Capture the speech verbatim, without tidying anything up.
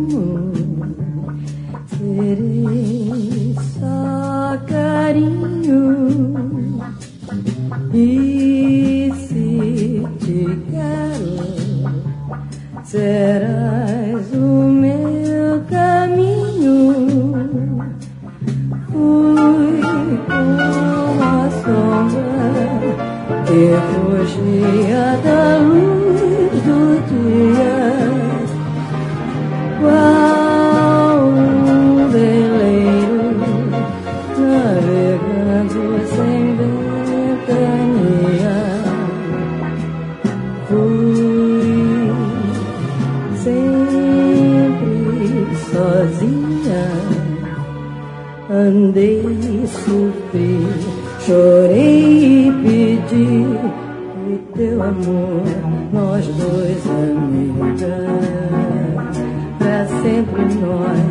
carinho, serei só carinho. E se te quero, serás o meu caminho. Fui como a sombra que fugia da luz do dia, qual um veleiro navegando sem ventania. Fui sempre sozinha, andei e sofri, chorei e pedi, e teu amor, nós dois amigas, pra sempre nós